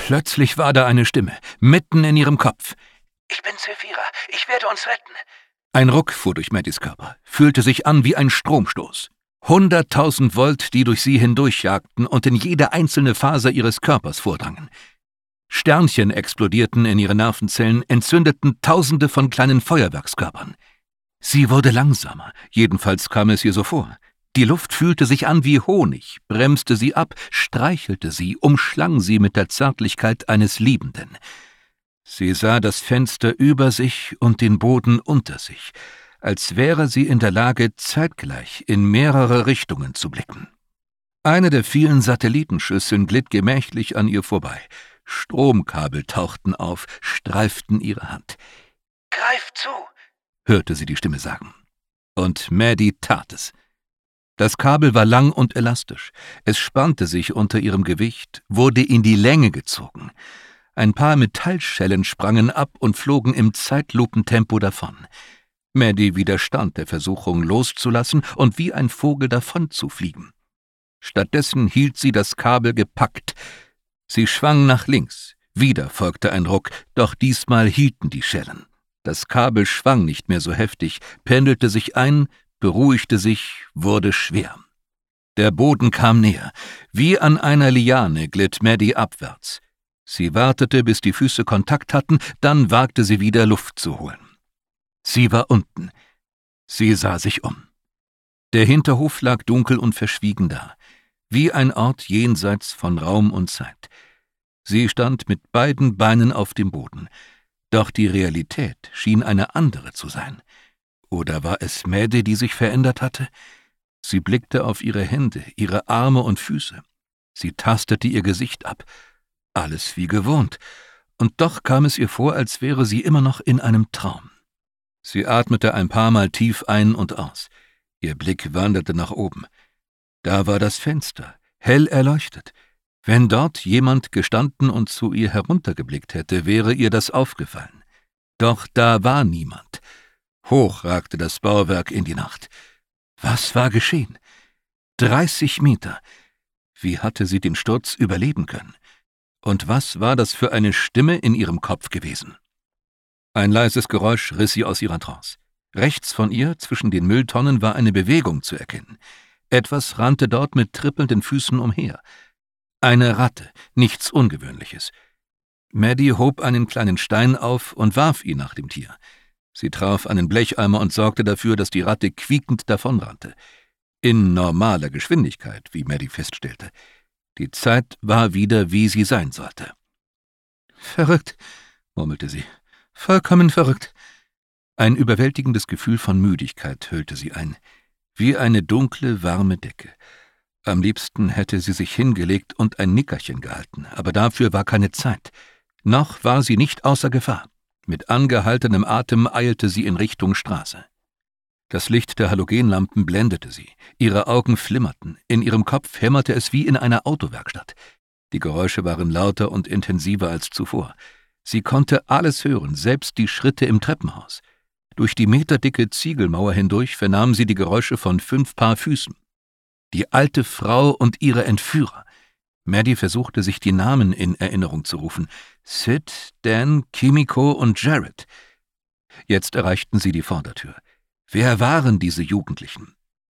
Plötzlich war da eine Stimme, mitten in ihrem Kopf. »Ich bin Zephira, ich werde uns retten.« Ein Ruck fuhr durch Maddys Körper, fühlte sich an wie ein Stromstoß. 100.000 Volt, die durch sie hindurchjagten und in jede einzelne Faser ihres Körpers vordrangen. Sternchen explodierten in ihre Nervenzellen, entzündeten Tausende von kleinen Feuerwerkskörpern. Sie wurde langsamer, jedenfalls kam es ihr so vor. Die Luft fühlte sich an wie Honig, bremste sie ab, streichelte sie, umschlang sie mit der Zärtlichkeit eines Liebenden. Sie sah das Fenster über sich und den Boden unter sich, als wäre sie in der Lage, zeitgleich in mehrere Richtungen zu blicken. Eine der vielen Satellitenschüsseln glitt gemächlich an ihr vorbei. Stromkabel tauchten auf, streiften ihre Hand. »Greif zu«, hörte sie die Stimme sagen. Und Maddie tat es. Das Kabel war lang und elastisch. Es spannte sich unter ihrem Gewicht, wurde in die Länge gezogen. Ein paar Metallschellen sprangen ab und flogen im Zeitlupentempo davon. Maddie widerstand der Versuchung, loszulassen und wie ein Vogel davonzufliegen. Stattdessen hielt sie das Kabel gepackt. Sie schwang nach links. Wieder folgte ein Ruck, doch diesmal hielten die Schellen. Das Kabel schwang nicht mehr so heftig, pendelte sich ein, beruhigte sich, wurde schwer. Der Boden kam näher. Wie an einer Liane glitt Maddie abwärts. Sie wartete, bis die Füße Kontakt hatten, dann wagte sie wieder, Luft zu holen. Sie war unten. Sie sah sich um. Der Hinterhof lag dunkel und verschwiegen da, wie ein Ort jenseits von Raum und Zeit. Sie stand mit beiden Beinen auf dem Boden, doch die Realität schien eine andere zu sein. Oder war es Maddie, die sich verändert hatte? Sie blickte auf ihre Hände, ihre Arme und Füße. Sie tastete ihr Gesicht ab. Alles wie gewohnt. Und doch kam es ihr vor, als wäre sie immer noch in einem Traum. Sie atmete ein paar Mal tief ein und aus. Ihr Blick wanderte nach oben. Da war das Fenster, hell erleuchtet. Wenn dort jemand gestanden und zu ihr heruntergeblickt hätte, wäre ihr das aufgefallen. Doch da war niemand. Hoch ragte das Bauwerk in die Nacht. Was war geschehen? 30 Meter. Wie hatte sie den Sturz überleben können? Und was war das für eine Stimme in ihrem Kopf gewesen? Ein leises Geräusch riss sie aus ihrer Trance. Rechts von ihr, zwischen den Mülltonnen, war eine Bewegung zu erkennen. Etwas rannte dort mit trippelnden Füßen umher. Eine Ratte, nichts Ungewöhnliches. Maddie hob einen kleinen Stein auf und warf ihn nach dem Tier. Sie traf einen Blecheimer und sorgte dafür, dass die Ratte quiekend davonrannte. In normaler Geschwindigkeit, wie Maddie feststellte. Die Zeit war wieder, wie sie sein sollte. »Verrückt«, murmelte sie. »Vollkommen verrückt.« Ein überwältigendes Gefühl von Müdigkeit hüllte sie ein, wie eine dunkle, warme Decke. Am liebsten hätte sie sich hingelegt und ein Nickerchen gehalten, aber dafür war keine Zeit. Noch war sie nicht außer Gefahr. Mit angehaltenem Atem eilte sie in Richtung Straße. Das Licht der Halogenlampen blendete sie, ihre Augen flimmerten, in ihrem Kopf hämmerte es wie in einer Autowerkstatt. Die Geräusche waren lauter und intensiver als zuvor. Sie konnte alles hören, selbst die Schritte im Treppenhaus. Durch die meterdicke Ziegelmauer hindurch vernahm sie die Geräusche von 5 Paar Füßen. Die alte Frau und ihre Entführer. Maddie versuchte, sich die Namen in Erinnerung zu rufen. Sid, Dan, Kimiko und Jared. Jetzt erreichten sie die Vordertür. Wer waren diese Jugendlichen?